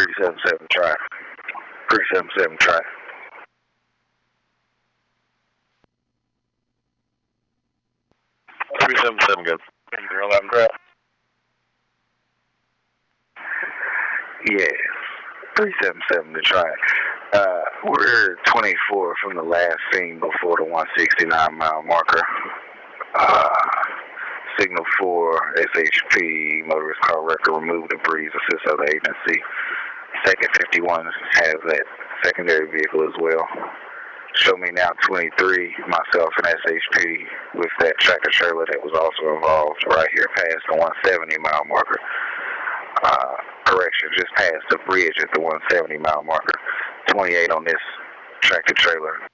377 try. 377 try. 377 good. 11 crap. Yes. 377 to try. We're 24 from the last scene before the 169 mile marker. Signal 4, SHP, motorist car record, remove debris, assist other agency. Second 51 has that secondary vehicle as well. Show me now 23, myself and SHP with that tractor trailer that was also involved right here past the 170 mile marker. Correction, just past the bridge at the 170 mile marker. 28 on this tractor trailer